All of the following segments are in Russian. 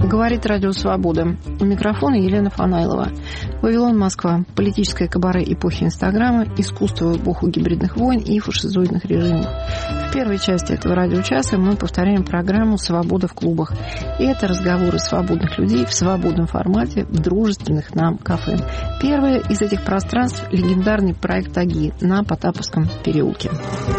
Говорит Радио Свобода. У микрофона Елена Фанайлова. Вавилон, Москва. Политическое кабаре эпохи Инстаграма, искусство в эпоху гибридных войн и фашизоидных режимов. В первой части этого радиочаса мы повторяем программу «Свобода в клубах». И это разговоры свободных людей в свободном формате в дружественных нам кафе. Первое из этих пространств – легендарный проект «Аги» на Потаповском переулке.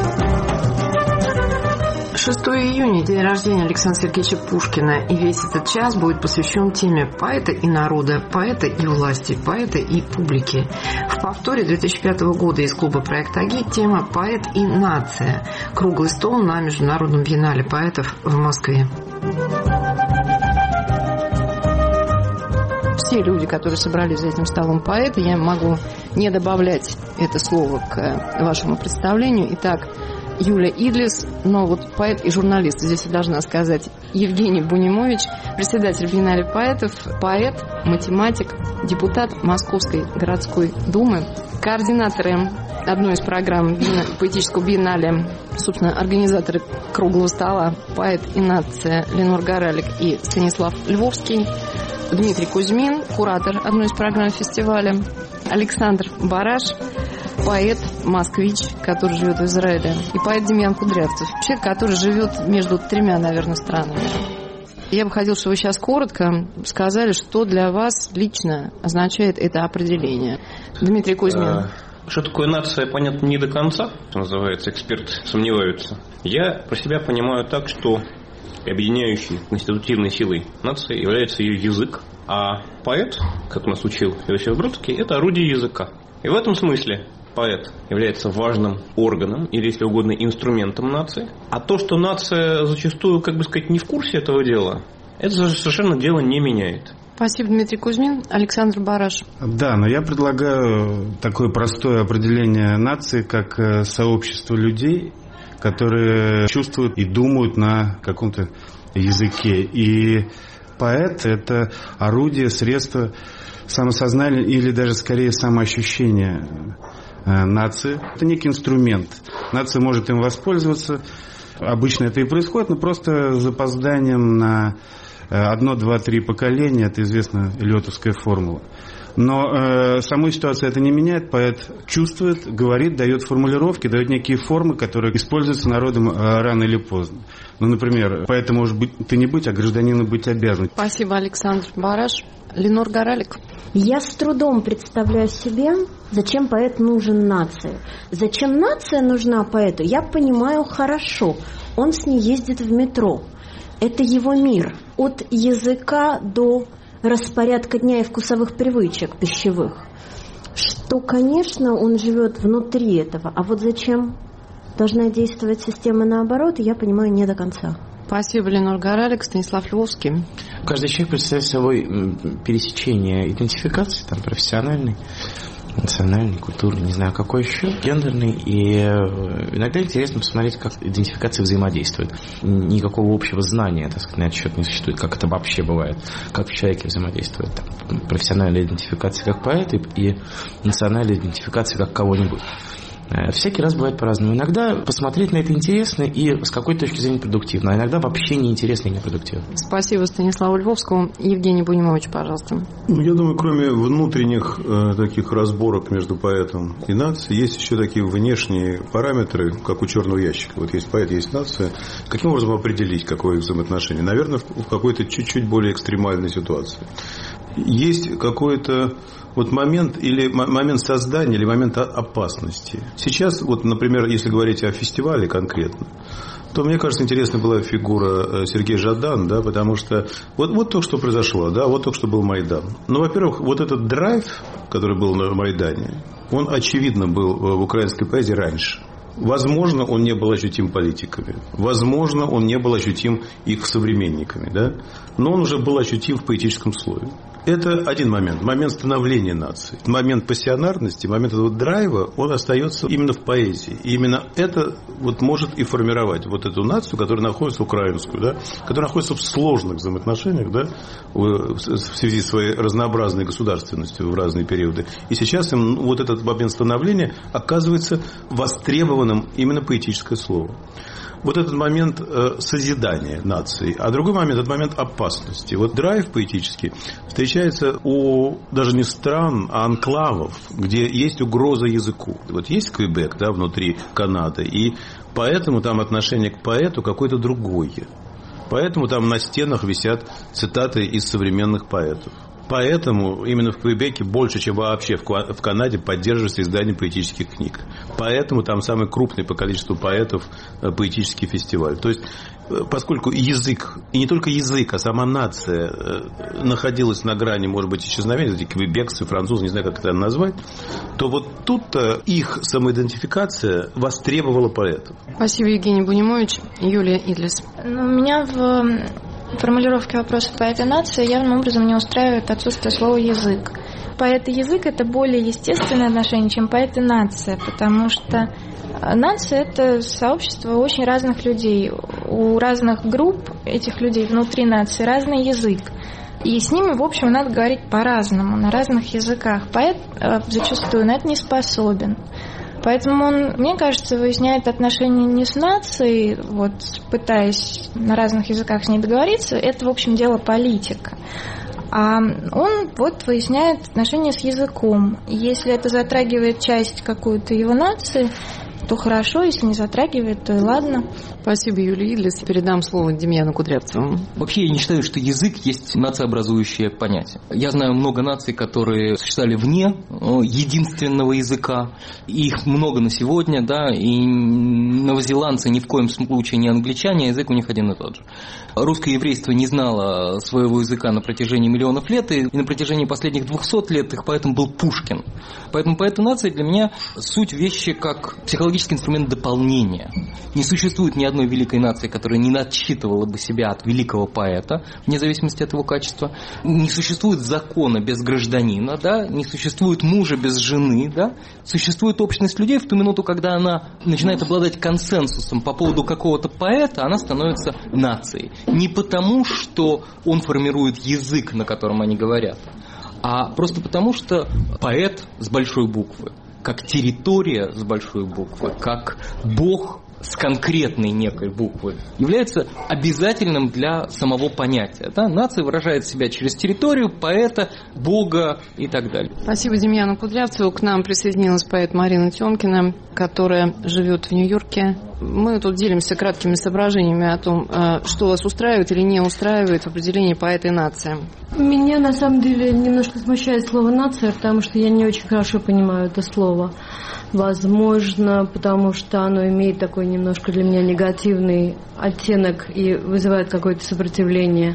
6 июня – день рождения Александра Сергеевича Пушкина, и весь этот час будет посвящен теме поэта и народа, поэта и власти, поэта и публики. В повторе 2005 года из клуба «Проект Аги» тема «Поэт и нация». Круглый стол на Международном биеннале поэтов в Москве. Все люди, которые собрались за этим столом поэты, я могу не добавлять это слово к вашему представлению. Итак, Юля Идлис, но вот поэт и журналист, здесь я должна сказать, Евгений Бунимович, председатель биеннале поэтов, поэт, математик, депутат Московской городской думы, координаторы одной из программ поэтического биеннале, собственно, организаторы круглого стола, поэт и нация Ленор Горалик и Станислав Львовский, Дмитрий Кузьмин, куратор одной из программ фестиваля, Александр Бараш, поэт, москвич, который живет в Израиле, и поэт Демьян Кудрявцев, человек, который живет между тремя, наверное, странами. Я бы хотела, чтобы вы сейчас коротко сказали, что для вас лично означает это определение. Дмитрий Кузьмин. Что такое нация, понятно, не до конца, что называется, эксперты сомневаются. Я про себя понимаю так, что объединяющей конститутивной силой нации является ее язык, а поэт, как нас учил Иосиф Бродский, это орудие языка. И в этом смысле поэт является важным органом, или, если угодно, инструментом нации. А то, что нация зачастую, как бы сказать, не в курсе этого дела, это совершенно дело не меняет. Спасибо, Дмитрий Кузьмин. Александр Бараш. Да, но я предлагаю такое простое определение нации, как сообщество людей, которые чувствуют и думают на каком-то языке. И поэт – это орудие, средство самосознания или даже скорее самоощущения нации. Это некий инструмент. Нация может им воспользоваться. Обычно это и происходит, но просто с запозданием на 1, 2, 3 поколения. Это известная эллиотовская формула. Но саму ситуацию это не меняет. Поэт чувствует, говорит, дает формулировки, дает некие формы, которые используются народом рано или поздно. Ну, например, поэтому может быть ты не быть, а гражданину быть обязан. Спасибо, Александр Бараш. Ленор Горалик. Я с трудом представляю себе, зачем поэт нужен нации. Зачем нация нужна поэту, я понимаю хорошо. Он с ней ездит в метро. Это его мир. От языка до распорядка дня и вкусовых привычек пищевых. Что, конечно, он живет внутри этого. А вот зачем должна действовать система наоборот, я понимаю не до конца. Спасибо, Ленор Горалик. Станислав Львовский. Каждый человек представляет собой пересечение идентификации, там, профессиональной, национальный, культурный, не знаю какой еще, гендерный. И иногда интересно посмотреть, как идентификации взаимодействуют. Никакого общего знания, так сказать, на этот счет не существует, как это вообще бывает, как в человеке взаимодействует там, профессиональная идентификация как поэта и национальная идентификация как кого-нибудь. Всякий раз бывает по-разному. Иногда посмотреть на это интересно и с какой точки зрения продуктивно, а иногда вообще неинтересно и непродуктивно. Спасибо Станиславу Львовскому. Евгений Бунимович, пожалуйста. Я думаю, кроме внутренних таких разборок между поэтом и нацией, есть еще такие внешние параметры, как у черного ящика. Вот есть поэт, есть нация. Каким образом определить, какое их взаимоотношение? Наверное, в какой-то чуть-чуть более экстремальной ситуации. Есть какой-то вот момент или момент создания, или момент опасности. Сейчас, вот, например, если говорить о фестивале конкретно, то, мне кажется, интересна была фигура Сергея Жадана, да, потому что вот то, что произошло, да, вот то, что был Майдан. Ну, во-первых, вот этот драйв, который был на Майдане, он, очевидно, был в украинской поэзии раньше. Возможно, он не был ощутим политиками. Возможно, он не был ощутим их современниками, да? Но он уже был ощутим в поэтическом слое. Это один момент. Момент становления нации. Момент пассионарности, момент этого драйва, он остается именно в поэзии. И именно это вот может и формировать вот эту нацию, которая находится, украинскую, да? Которая находится в сложных взаимоотношениях, да? В связи с своей разнообразной государственностью в разные периоды. И сейчас им вот этот момент становления оказывается востребованным именно поэтическое слово. вот этот момент созидания нации, а другой момент – это момент опасности. Вот драйв поэтический встречается у даже не стран, а анклавов, где есть угроза языку. Вот есть Квебек, да, внутри Канады, и поэтому там отношение к поэту какое-то другое. Поэтому там на стенах висят цитаты из современных поэтов. Поэтому именно в Квебеке больше, чем вообще в Канаде, поддерживается издание поэтических книг. Поэтому там самый крупный по количеству поэтов поэтический фестиваль. То есть, поскольку язык, и не только язык, а сама нация находилась на грани, может быть, исчезновения, эти квебекцы, французы, не знаю, как это назвать, то вот тут-то их самоидентификация востребовала поэтов. Спасибо, Евгений Бунимович. Юлия Идлис. У меня в формулировке вопроса «поэт и нация» явным образом не устраивает отсутствие слова «язык». Поэт и язык – это более естественное отношение, чем поэт и нация, потому что нация – это сообщество очень разных людей. У разных групп этих людей внутри нации разный язык. И с ними, в общем, надо говорить по-разному, на разных языках. Поэт зачастую на это не способен. Поэтому он, мне кажется, выясняет отношения не с нацией, вот, пытаясь на разных языках с ней договориться, это, в общем, дело политика. А он вот выясняет отношения с языком. Если это затрагивает часть какую-то его нации, то хорошо, если не затрагивает, то и ладно. Спасибо, Юлия Идлис. Передам слово Демьяну Кудрявцеву. Вообще, я не считаю, что язык есть нациообразующее понятие. Я знаю много наций, которые существовали вне единственного языка. Их много на сегодня, да, и новозеландцы ни в коем случае не англичане, а язык у них один и тот же. Русское еврейство не знало своего языка на протяжении миллионов лет, и на протяжении последних 200 лет их поэтом был Пушкин. Поэтому поэт и нация для меня суть вещи как психологический инструмент дополнения. Не существует ни одной великой нации, которая не отсчитывала бы себя от великого поэта, вне зависимости от его качества. Не существует закона без гражданина, да? Не существует мужа без жены. Да? Существует общность людей в ту минуту, когда она начинает обладать консенсусом по поводу какого-то поэта, она становится нацией. Не потому, что он формирует язык, на котором они говорят, а просто потому, что поэт с большой буквы, как территория с большой буквы, как Бог с конкретной некой буквы, является обязательным для самого понятия. Да? Нация выражает себя через территорию, поэта, Бога и так далее. Спасибо Демьяну Кудрявцеву. К нам присоединилась поэт Марина Тёмкина, которая живет в Нью-Йорке. Мы тут делимся краткими соображениями о том, что вас устраивает или не устраивает в определении поэта и нация. Меня на самом деле немножко смущает слово «нация», потому что я не очень хорошо понимаю это слово. Возможно, потому что оно имеет такой немножко для меня негативный оттенок и вызывает какое-то сопротивление.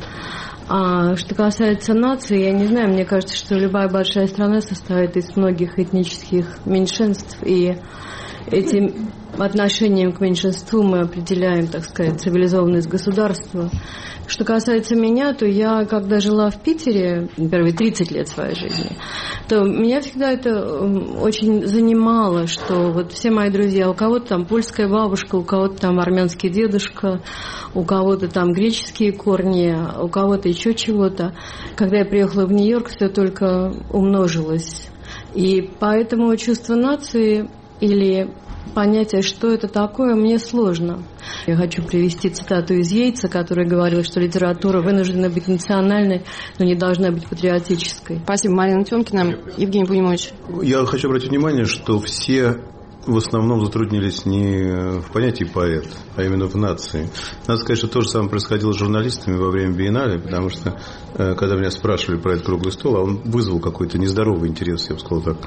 А что касается нации, я не знаю, мне кажется, что любая большая страна состоит из многих этнических меньшинств, и этим отношением к меньшинству мы определяем, так сказать, цивилизованность государства. Что касается меня, то я, когда жила в Питере первые 30 лет своей жизни, то меня всегда это очень занимало, что вот все мои друзья, у кого-то там польская бабушка, у кого-то там армянский дедушка, у кого-то там греческие корни, у кого-то еще чего-то. Когда я приехала в Нью-Йорк, все только умножилось. И поэтому чувство нации или понятие, что это такое, мне сложно. Я хочу привести цитату из Йейтса, который говорил, что литература вынуждена быть национальной, но не должна быть патриотической. Спасибо, Марина Тёмкина. Евгений Бунимович. Я хочу обратить внимание, что все в основном затруднились не в понятии поэт, а именно в нации. Надо сказать, что то же самое происходило с журналистами во время биеннале, потому что, когда меня спрашивали про этот круглый стол, а он вызвал какой-то нездоровый интерес, я бы сказал так,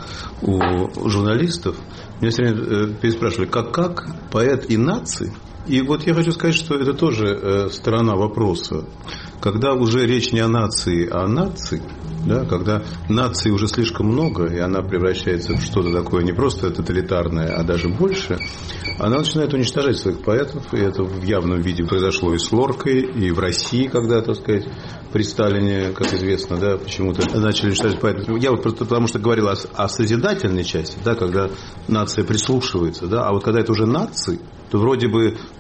у журналистов. Меня все время переспрашивали, как поэт и нации. И вот я хочу сказать, что это тоже сторона вопроса. Когда уже речь не о нации, а о нации, да, когда нации уже слишком много, и она превращается в что-то такое не просто тоталитарное, а даже больше, она начинает уничтожать своих поэтов, и это в явном виде произошло и с Лоркой, и в России, когда, так сказать, при Сталине, как известно, да, почему-то начали уничтожать поэтов. Я вот просто потому что говорил о созидательной части, да, когда нация прислушивается, да, а вот когда это уже нации, то вроде бы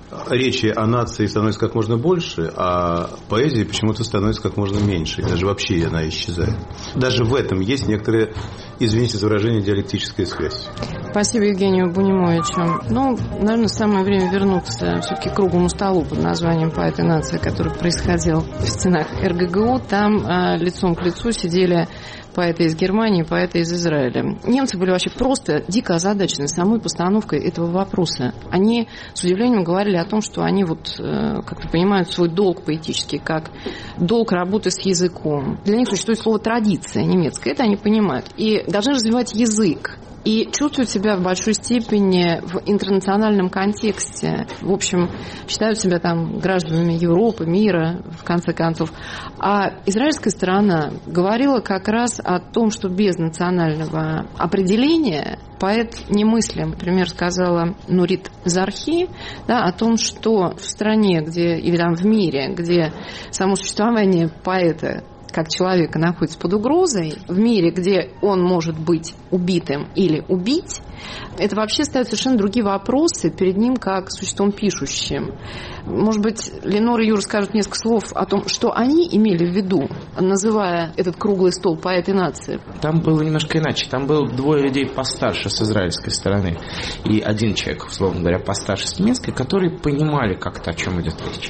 речи о нации становится как можно больше, а поэзии почему-то становится как можно меньше. Даже вообще она исчезает. Даже в этом есть некоторая, извините за выражение, диалектическая связь. Спасибо Евгению Бунимовичу. Ну, наверное, самое время вернуться все-таки к круглому столу под названием «Поэт и нация», который происходил в стенах РГГУ. Там лицом к лицу сидели поэты из Германии, поэты из Израиля. Немцы были вообще просто дико озадачены самой постановкой этого вопроса. Они с удивлением говорили о том, что они как-то понимают свой долг поэтический, как долг работы с языком. Для них существует слово «традиция» немецкая, это они понимают. И должны развивать язык. И чувствуют себя в большой степени в интернациональном контексте. В общем, считают себя там гражданами Европы, мира, в конце концов. А израильская сторона говорила как раз о том, что без национального определения поэт немыслим. Например, сказала Нурит Зархи, да, о том, что в стране, или там в мире, где само существование поэта как человека находится под угрозой, в мире, где он может быть убитым или убить, это вообще ставит совершенно другие вопросы перед ним как существом пишущим. Может быть, Ленор и Юра скажут несколько слов о том, что они имели в виду, называя этот круглый стол «Поэт и нация». Там было немножко иначе. Там было двое людей постарше с израильской стороны и один человек, условно говоря, постарше с немецкой, которые понимали как-то, о чем идет речь.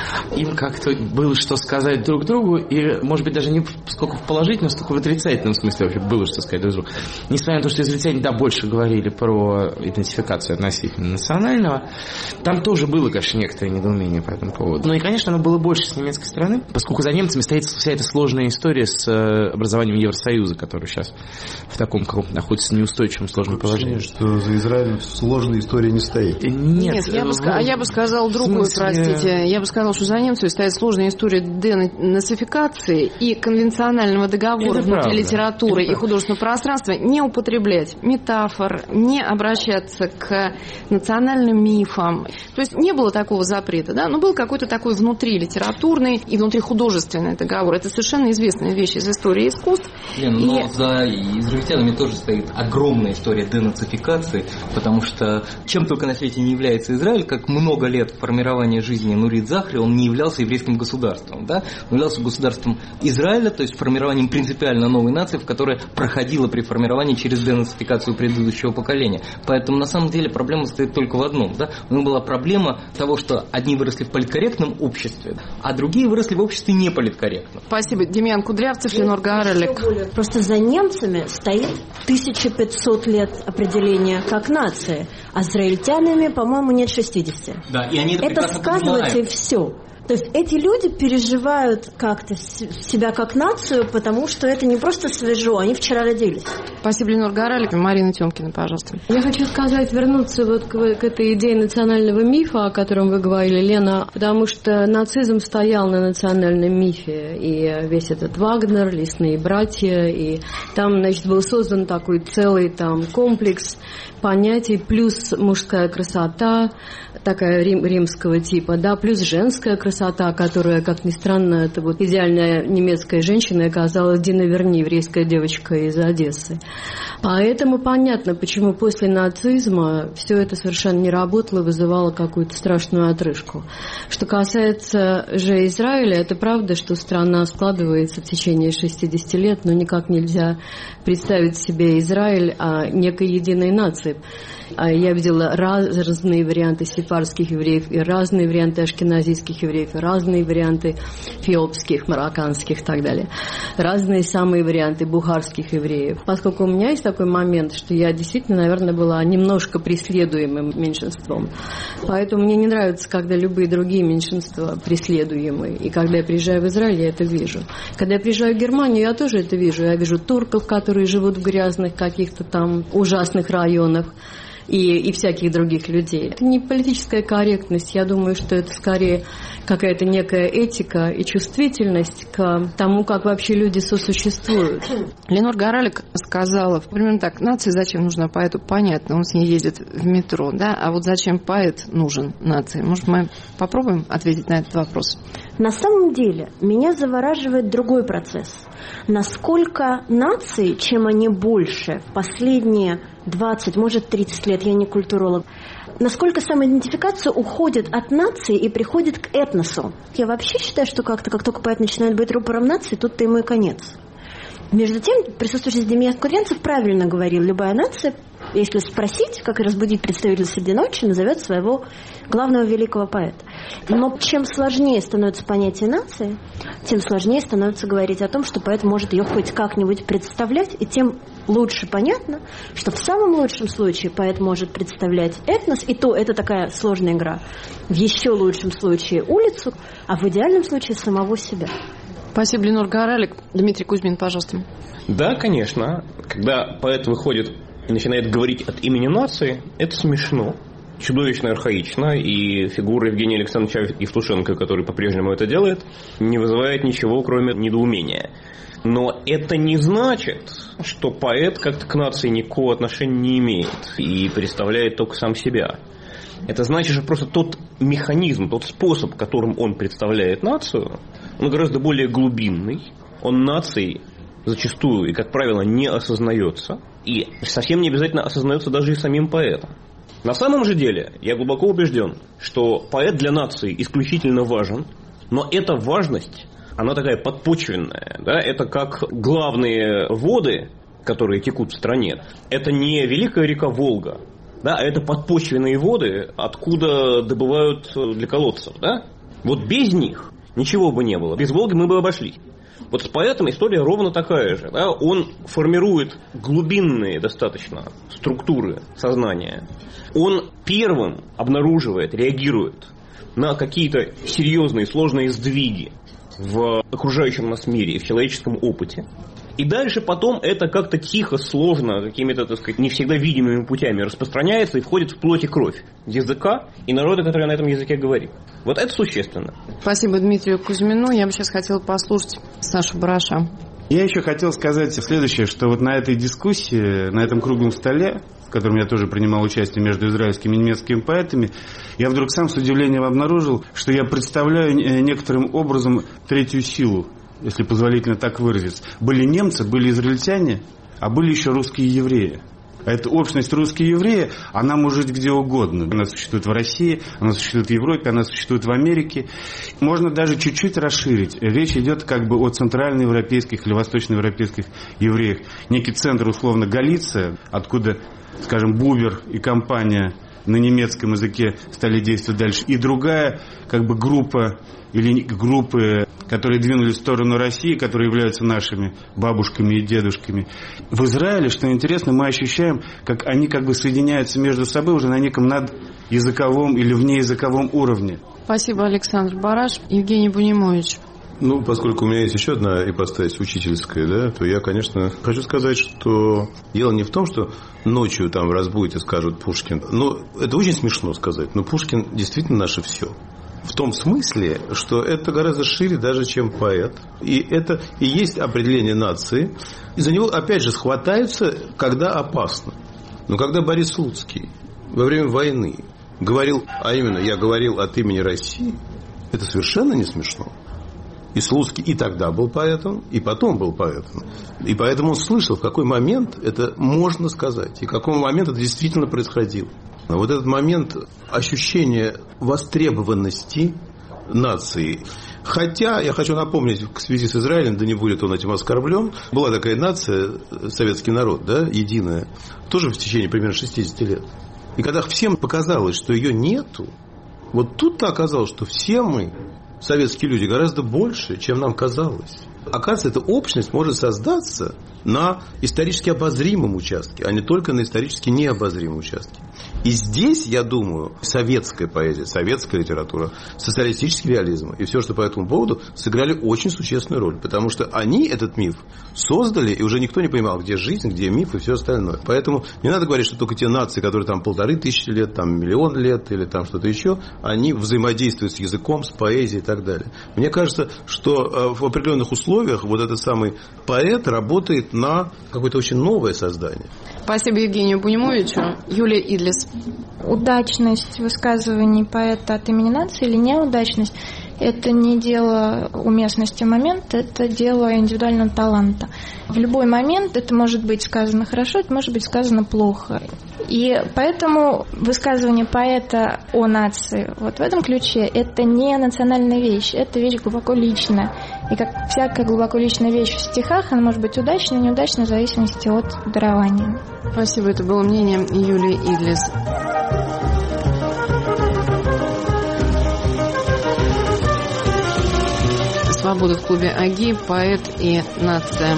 Им как-то было что сказать друг другу, и, может быть, даже не сколько в положительном, столько в отрицательном смысле вообще было что сказать друг другу. Несмотря на то, что израильтяне, да, больше говорили про идентификацию относительно национального, там тоже было, конечно, некоторое недоумение по этому поводу. Ну и, конечно, оно было больше с немецкой стороны, поскольку за немцами стоит вся эта сложная история с образованием Евросоюза, который сейчас в таком каком-то находится неустойчивом сложном положении. Что за Израилем сложная история не стоит. Нет, я бы сказал другую, простите. Я бы сказал, что за немцами стоит сложная история денацификации и конвенционального договора внутри литературы и художественного пространства не употреблять метафор, не обращаться к национальным мифам. То есть не было такого запрета, да, но был какой-то такой внутрилитературный и внутрихудожественный договор. Это совершенно известная вещь из истории искусств. Но за израильтянами тоже стоит огромная история денацификации, потому что чем только на свете не является Израиль, как много лет формирования жизни Нурит Захри, он не являлся еврейским государством, да? Он являлся государством Израиля, то есть формированием принципиально новой нации, которая проходила при формировании через денацификацию предыдущего поколения. Поэтому на самом деле проблема стоит только в одном. Да? У них была проблема того, что одни выросли в политкорректном обществе, а другие выросли в обществе неполиткорректном. Спасибо. Демьян Кудрявцев, Ленор Гарелик. Просто за немцами стоит 1500 лет определения как нации, а с израильтянами, по-моему, нет 60. Да, и они это сказывается понимают. И все. То есть эти люди переживают как-то себя как нацию, потому что это не просто свежо, они вчера родились. Спасибо, Ленор Гаралик. Марина Тёмкина, пожалуйста. Я хочу вернуться вот к этой идее национального мифа, о котором вы говорили, Лена, потому что нацизм стоял на национальном мифе, и весь этот Вагнер, Лесные братья, и там, значит, был создан такой целый там комплекс понятий, плюс мужская красота, такая римского типа, да, плюс женская красота, которая, как ни странно, это вот идеальная немецкая женщина оказалась Дина Верни, еврейская девочка из Одессы. Поэтому понятно, почему после нацизма все это совершенно не работало, вызывало какую-то страшную отрыжку. Что касается же Израиля, это правда, что страна складывается в течение 60 лет, но никак нельзя представить себе Израиль некой единой нации. Я видела разные варианты сефардских евреев, и разные варианты ашкеназийских евреев, и разные варианты эфиопских, марокканских и так далее. Разные самые варианты бухарских евреев. Поскольку у меня есть такой момент, что я действительно, наверное, была немножко преследуемым меньшинством. Поэтому мне не нравится, когда любые другие меньшинства преследуемы. И когда я приезжаю в Израиль, я это вижу. Когда я приезжаю в Германию, я тоже это вижу. Я вижу турков, которые живут в грязных каких-то там ужасных районах. И всяких других людей. Это не политическая корректность. Я думаю, что это скорее какая-то некая этика и чувствительность к тому, как вообще люди сосуществуют. Ленор Гаралик сказала, примерно так: нации зачем нужна поэту? Понятно, он с ней ездит в метро, да? А вот зачем поэт нужен нации? Может, мы попробуем ответить на этот вопрос? На самом деле, меня завораживает другой процесс. Насколько нации, чем они больше в последние 20, может 30 лет, я не культуролог, насколько самоидентификация уходит от нации и приходит к этносу. Я вообще считаю, что как только поэт начинает быть рупором нации, тут-то ему и конец. Между тем, присутствующий здесь Демьян Курьянцев правильно говорил, любая нация, если спросить, как и разбудить представителя среди ночи, назовет своего главного великого поэта. Но чем сложнее становится понятие нации, тем сложнее становится говорить о том, что поэт может ее хоть как-нибудь представлять, и тем лучше понятно, что в самом лучшем случае поэт может представлять этнос, и то это такая сложная игра, в еще лучшем случае улицу, а в идеальном случае самого себя. Спасибо, Ленор Горалик. Дмитрий Кузьмин, пожалуйста. Да, конечно. Когда поэт выходит и начинает говорить от имени нации, это смешно, чудовищно архаично, и фигура Евгения Александровича Евтушенко, который по-прежнему это делает, не вызывает ничего, кроме недоумения. Но это не значит, что поэт как-то к нации никакого отношения не имеет и представляет только сам себя. Это значит, что просто тот механизм, тот способ, которым он представляет нацию, он гораздо более глубинный. Он нацией зачастую и, как правило, не осознается. И совсем не обязательно осознается даже и самим поэтом. На самом же деле, я глубоко убежден, что поэт для нации исключительно важен, но эта важность, она такая подпочвенная. Да? Это как главные воды, которые текут в стране. Это не великая река Волга, да, а это подпочвенные воды, откуда добывают для колодцев. Да? Вот без них ничего бы не было. Без Волги мы бы обошлись. Вот с поэтом история ровно такая же. Да? Он формирует глубинные достаточно структуры сознания. Он первым обнаруживает, реагирует на какие-то серьезные, сложные сдвиги в окружающем нас мире и в человеческом опыте. И дальше потом это как-то тихо, сложно, какими-то, так сказать, не всегда видимыми путями распространяется и входит в плоть и кровь языка и народа, который на этом языке говорит. Вот это существенно. Спасибо Дмитрию Кузьмину. Я бы сейчас хотела послушать Сашу Бараша. Я еще хотел сказать следующее, что вот на этой дискуссии, на этом круглом столе, в котором я тоже принимал участие между израильскими и немецкими поэтами, я вдруг сам с удивлением обнаружил, что я представляю некоторым образом третью силу, если позволительно так выразиться. Были немцы, были израильтяне, а были еще русские евреи. А эта общность русские евреи, она может быть где угодно. Она существует в России, она существует в Европе, она существует в Америке. Можно даже чуть-чуть расширить. Речь идет как бы о центральноевропейских или восточноевропейских евреях. Некий центр, условно, Галиция, откуда, скажем, Бубер и компания на немецком языке стали действовать дальше. И другая как бы группа или группы, которые двинулись в сторону России, которые являются нашими бабушками и дедушками. В Израиле, что интересно, мы ощущаем, как они как бы соединяются между собой уже на неком надязыковом или внеязыковом уровне. Спасибо, Александр Бараш. Евгений Бунимович. Ну, поскольку у меня есть еще одна ипостась учительская, да, то я, конечно, хочу сказать, что дело не в том, что ночью там разбудите, скажут Пушкин. Ну, это очень смешно сказать, но Пушкин действительно наше все. В том смысле, что это гораздо шире даже, чем поэт. И это и есть определение нации. И за него, опять же, схватаются, когда опасно. Но когда Борис Слуцкий во время войны говорил, а именно, я говорил от имени России, это совершенно не смешно. И Слуцкий и тогда был поэтом, и потом был поэтом. И поэтому он слышал, в какой момент это можно сказать, и в какой момент это действительно происходило. Вот этот момент ощущения востребованности нации. Хотя, я хочу напомнить, в связи с Израилем, да не будет он этим оскорблен, была такая нация, советский народ, да, единая, тоже в течение примерно 60 лет. И когда всем показалось, что ее нету, вот тут-то оказалось, что все мы, советские люди, гораздо больше, чем нам казалось. Оказывается, эта общность может создаться на исторически обозримом участке, а не только на исторически необозримом участке. И здесь, я думаю, советская поэзия, советская литература, социалистический реализм и все, что по этому поводу, сыграли очень существенную роль. Потому что они этот миф создали, и уже никто не понимал, где жизнь, где миф и все остальное. Поэтому не надо говорить, что только те нации, которые там 1500 лет, там 1 000 000 лет или там что-то еще, они взаимодействуют с языком, с поэзией и так далее. Мне кажется, что в определенных условиях вот этот самый поэт работает на какое-то очень новое создание. Спасибо Евгению Бунимовичу. Юлия Идлис. Удачность высказываний поэта от имени нации или неудачность? Это не дело уместности момента, это дело индивидуального таланта. В любой момент это может быть сказано хорошо, это может быть сказано плохо. И поэтому высказывание поэта о нации вот в этом ключе это не национальная вещь, это вещь глубоко личная. И как всякая глубоко личная вещь в стихах, она может быть удачной, неудачной в зависимости от дарования. Спасибо, это было мнение Юлии Идлис. «Свобода в клубе АГИ. Поэт и нация».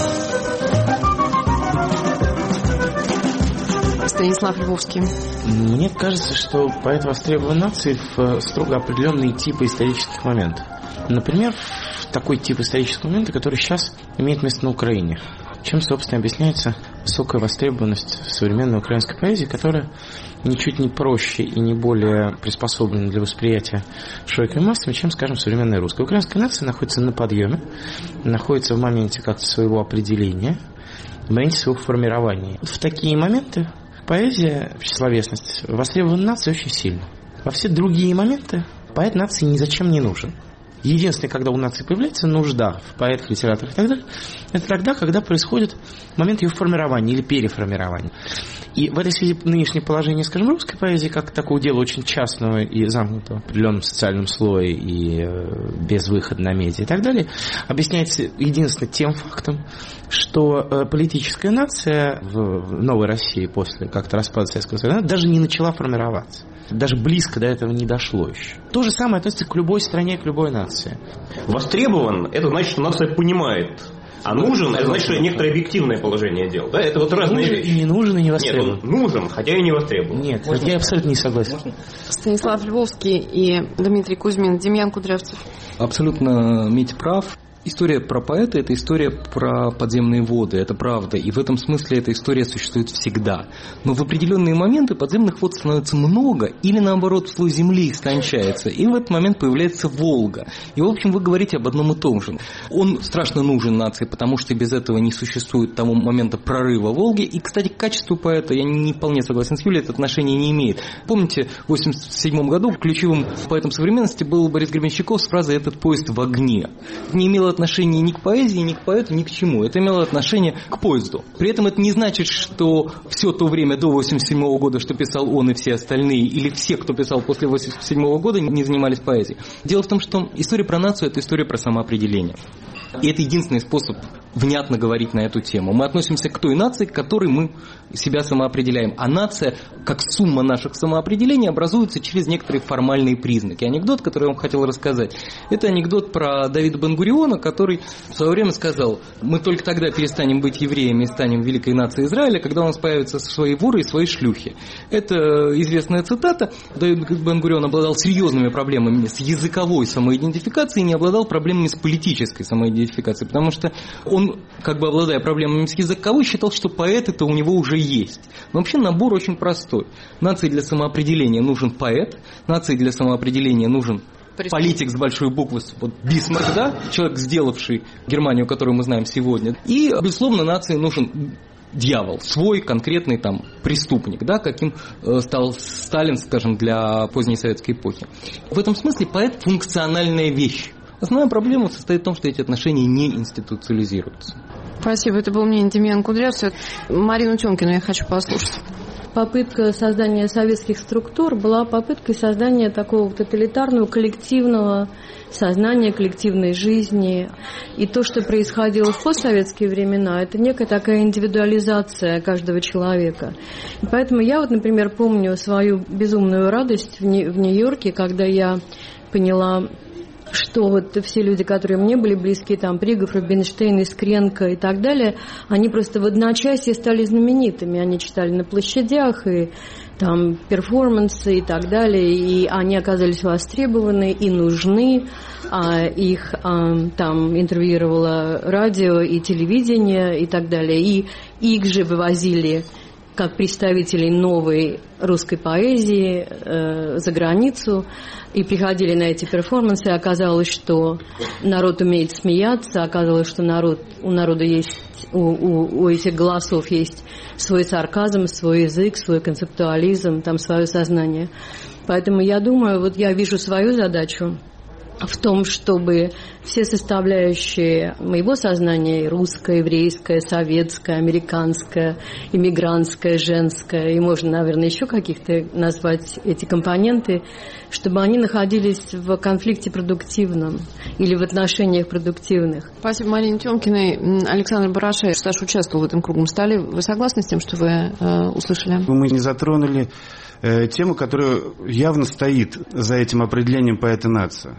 Станислав Львовский. Мне кажется, что поэт востребован нации в строго определенные типы исторических моментов. Например, в такой тип исторического момента, который сейчас имеет место на Украине. Чем, собственно, объясняется высокая востребованность современной украинской поэзии, которая ничуть не проще и не более приспособлена для восприятия широкими массами, чем, скажем, современная русская. Украинская нация находится на подъеме, находится в моменте как-то своего определения, в моменте своего формирования. В такие моменты поэзия, словесность востребована нацией очень сильно. Во все другие моменты поэт нации ни зачем не нужен. Единственное, когда у нации появляется нужда в поэтах, литераторах и так далее, это тогда, когда происходит момент ее формирования или переформирования. И в этой связи нынешнее положение, скажем, русской поэзии, как такого дела очень частного и замкнутого в определенном социальном слое и без выхода на медиа и так далее, объясняется единственно тем фактом, что политическая нация в новой России после как-то распада Советского Союза даже не начала формироваться. Даже близко до этого не дошло еще. То же самое относится к любой стране, к любой нации. Востребован, это значит, что нация понимает. А нужен, это значит, что некоторое объективное положение дел. Да? Это вот разные вещи. И не нужен, и не востребован. Нет, он нужен, хотя и не востребован. Нет, я абсолютно не согласен. Станислав Львовский и Дмитрий Кузьмин. Демьян Кудрявцев. Абсолютно Митя прав. История про поэта – это история про подземные воды, это правда. И в этом смысле эта история существует всегда. Но в определенные моменты подземных вод становится много, или наоборот слой земли истончается. И в этот момент появляется Волга. И, в общем, вы говорите об одном и том же. Он страшно нужен нации, потому что без этого не существует того момента прорыва Волги. И, кстати, к качеству поэта, я не вполне согласен с Юлей, это отношение не имеет. Помните, в 1987 году ключевым поэтом современности был Борис Гребенщиков с фразой «этот поезд в огне». Не имело отношение ни к поэзии, ни к поэту, ни к чему. Это имело отношение к поезду. При этом это не значит, что все то время до 1987 года, что писал он и все остальные, или все, кто писал после 1987 года, не занимались поэзией. Дело в том, что история про нацию – это история про самоопределение. И это единственный способ внятно говорить на эту тему. Мы относимся к той нации, к которой мы себя самоопределяем. А нация, как сумма наших самоопределений, образуется через некоторые формальные признаки. Анекдот, который я вам хотел рассказать, это анекдот про Давида Бен-Гуриона, который в свое время сказал: мы только тогда перестанем быть евреями и станем великой нацией Израиля, когда у нас появятся свои воры и свои шлюхи. Это известная цитата. Давид Бен-Гурион обладал серьезными проблемами с языковой самоидентификацией и не обладал проблемами с политической самоидентификацией, потому что он, как бы обладая проблемами с языковой, считал, что поэт это у него уже есть. Но вообще набор очень простой. Нации для самоопределения нужен поэт, нации для самоопределения нужен политик с большой буквы, вот Бисмарк, да, человек, сделавший Германию, которую мы знаем сегодня. И, безусловно, нации нужен дьявол, свой конкретный там преступник, да, каким стал Сталин, скажем, для поздней советской эпохи. В этом смысле поэт – функциональная вещь. Основная проблема состоит в том, что эти отношения не институциализируются. Спасибо. Это был мнение Демьяна Кудрявцева. Марину Тёмкину я хочу послушать. Попытка создания советских структур была попыткой создания такого тоталитарного коллективного сознания, коллективной жизни. И то, что происходило в постсоветские времена, это некая такая индивидуализация каждого человека. И поэтому я вот, например, помню свою безумную радость в Нью-Йорке, когда я поняла, что вот все люди, которые мне были близки, там, Пригов, Рубинштейн, Искренко и так далее, они просто в одночасье стали знаменитыми. Они читали на площадях, и там перформансы и так далее, и они оказались востребованы и нужны. Их там интервьюировало радио и телевидение и так далее. И их же вывозили как представителей новой русской поэзии за границу, и приходили на эти перформансы, и оказалось, что народ умеет смеяться, оказалось, что у народа есть, у этих голосов есть свой сарказм, свой язык, свой концептуализм, там свое сознание. Поэтому я думаю, вот я вижу свою задачу в том, чтобы все составляющие моего сознания, русское, еврейское, советское, американское, иммигрантское, женское, и можно, наверное, еще каких-то назвать эти компоненты, чтобы они находились в конфликте продуктивном или в отношениях продуктивных. Спасибо Марине Тёмкиной. Александр Барашев, Саша участвовал в этом круглом столе. Вы согласны с тем, что вы услышали? Мы не затронули тему, которая явно стоит за этим определением поэта-нация.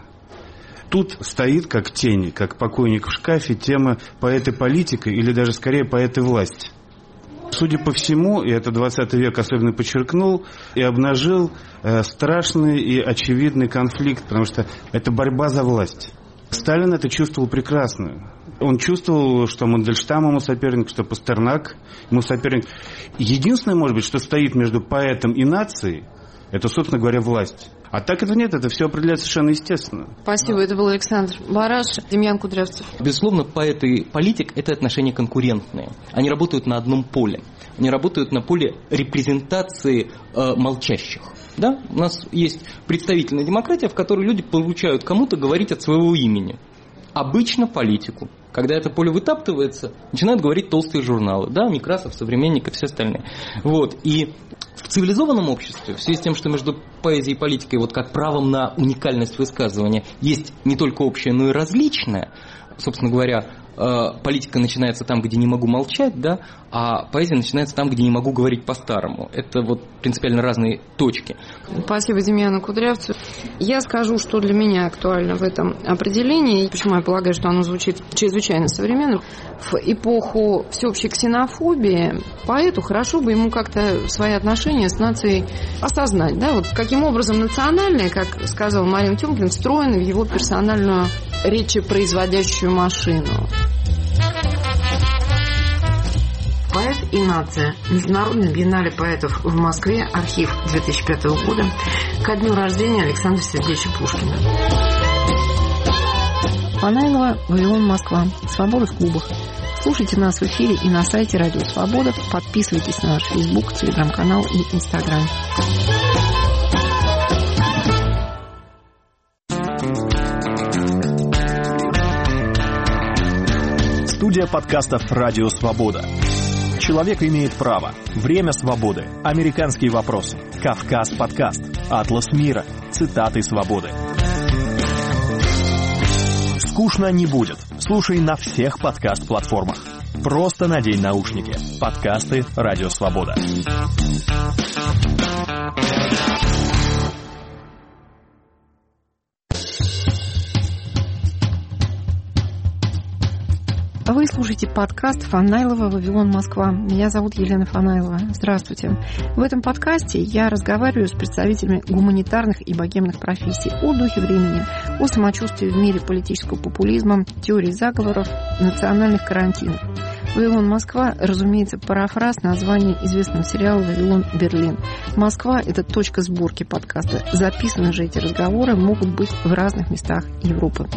Тут стоит как тень, как покойник в шкафе, тема поэты-политика или даже скорее поэты-власть. Судя по всему, и это 20 век особенно подчеркнул и обнажил страшный и очевидный конфликт, потому что это борьба за власть. Сталин это чувствовал прекрасно. Он чувствовал, что Мандельштам ему соперник, что Пастернак ему соперник. Единственное, может быть, что стоит между поэтом и нацией, это, собственно говоря, власть. А так это нет, это все определяется совершенно естественно. Спасибо, это был Александр Бараш, Демьян Кудрявцев. Безусловно, поэт и политик – это отношения конкурентные. Они работают на одном поле. Они работают на поле репрезентации молчащих. Да? У нас есть представительная демократия, в которой люди получают кому-то говорить от своего имени. Обычно политику. Когда это поле вытаптывается, начинают говорить толстые журналы. Да, Некрасов, Современник и все остальные. Вот. И в цивилизованном обществе, в связи с тем, что между поэзией и политикой, вот как правом на уникальность высказывания, есть не только общее, но и различное, собственно говоря, политика начинается там, где не могу молчать, да, а поэзия начинается там, где не могу говорить по-старому. Это вот принципиально разные точки. Спасибо Демьяну Кудрявцеву. Я скажу, что для меня актуально в этом определении, почему я полагаю, что оно звучит чрезвычайно современно. В эпоху всеобщей ксенофобии поэту хорошо бы ему как-то свои отношения с нацией осознать. Да? Вот каким образом национальное, как сказала Марина Тёмкина, встроено в его персональную речепроизводящую машину. Поэт и нация. Международная биеннале поэтов в Москве. Архив 2005 года. Ко дню рождения Александра Сергеевича Пушкина. Фанайлова, Вавилон, Москва. Свобода в клубах. Слушайте нас в эфире и на сайте Радио Свобода. Подписывайтесь на наш Facebook, Телеграм-канал и Инстаграм. Студия подкастов «Радио Свобода». Человек имеет право. Время свободы. Американские вопросы. Кавказ подкаст. Атлас мира. Цитаты свободы. Скучно не будет. Слушай на всех подкаст-платформах. Просто надень наушники. Подкасты «Радио Свобода». Вы слушаете подкаст Фанайлова «Вавилон, Москва». Меня зовут Елена Фанайлова. Здравствуйте. В этом подкасте я разговариваю с представителями гуманитарных и богемных профессий о духе времени, о самочувствии в мире политического популизма, теории заговоров, национальных карантинов. «Вавилон, Москва», разумеется, парафраз названия известного сериала «Вавилон, Берлин». Москва – это точка сборки подкаста. Записаны же эти разговоры могут быть в разных местах Европы.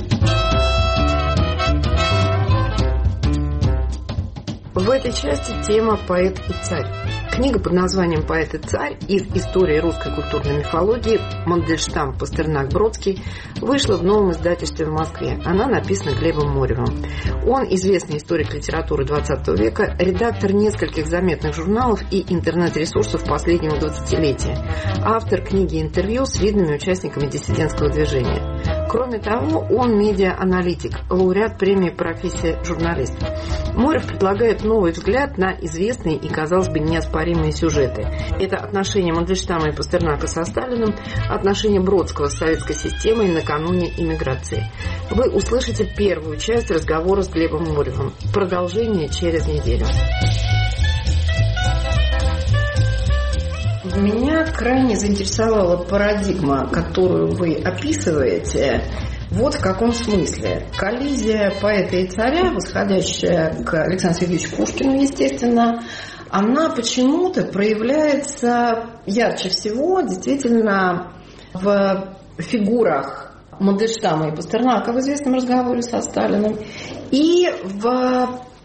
В этой части тема «Поэт и царь». Книга под названием «Поэт и царь» из истории русской культурной мифологии Мандельштам, Пастернак, Бродский вышла в новом издательстве в Москве. Она написана Глебом Моревым. Он известный историк литературы XX века, редактор нескольких заметных журналов и интернет-ресурсов последнего 20-летия, автор книги интервью с видными участниками диссидентского движения. Кроме того, он медиа-аналитик, лауреат премии «Профессия журналист». Морев предлагает новый взгляд на известные и, казалось бы, неоспоримые сюжеты. Это отношения Мандельштама и Пастернака со Сталиным, отношения Бродского с советской системой накануне иммиграции. Вы услышите первую часть разговора с Глебом Моревым. Продолжение через неделю. Меня крайне заинтересовала парадигма, которую вы описываете. Вот в каком смысле. Коллизия поэта и царя, восходящая к Александру Сергеевичу Пушкину, естественно, она почему-то проявляется ярче всего действительно в фигурах Мандельштама и Пастернака в известном разговоре со Сталиным и в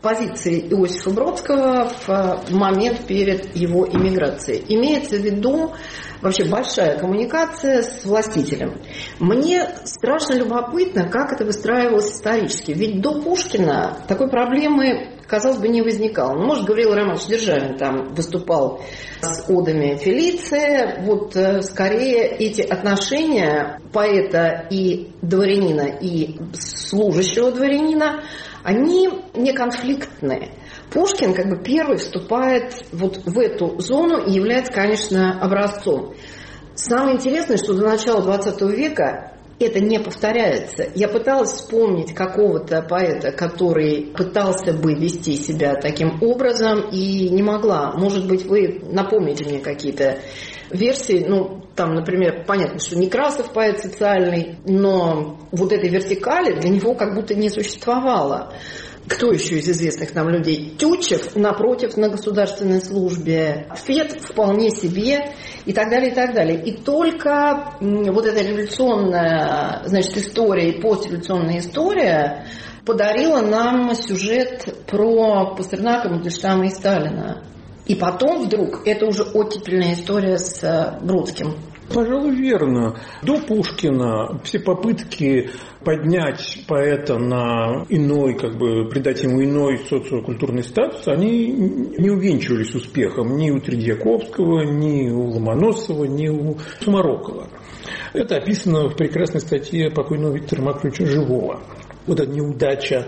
позиции Иосифа Бродского в момент перед его эмиграцией. Имеется в виду вообще большая коммуникация с властителем. Мне страшно любопытно, как это выстраивалось исторически. Ведь до Пушкина такой проблемы, казалось бы, не возникало. Ну, может, Гавриил Романович Державин там выступал с одами Фелиция. Вот скорее эти отношения поэта и дворянина, и служащего дворянина, они не конфликтные. Пушкин как бы первый вступает вот в эту зону и является, конечно, образцом. Самое интересное, что до начала 20 века это не повторяется. Я пыталась вспомнить какого-то поэта, который пытался бы вести себя таким образом, и не могла. Может быть, вы напомните мне какие-то версии. Ну, там, например, понятно, что Некрасов поэт социальный, но вот этой вертикали для него как будто не существовало. Кто еще из известных нам людей? Тютчев, напротив, на государственной службе. Фет вполне себе. И так далее, и так далее. И только вот эта революционная, значит, история и постреволюционная история подарила нам сюжет про Пастернака, Мандельштама и Сталина. И потом вдруг это уже оттепельная история с Бродским. Пожалуй, верно. До Пушкина все попытки поднять поэта на иной, как бы придать ему иной социокультурный статус, они не увенчивались успехом ни у Тредьяковского, ни у Ломоносова, ни у Сумарокова. Это описано в прекрасной статье покойного Виктора Маковича Живого. Вот эта неудача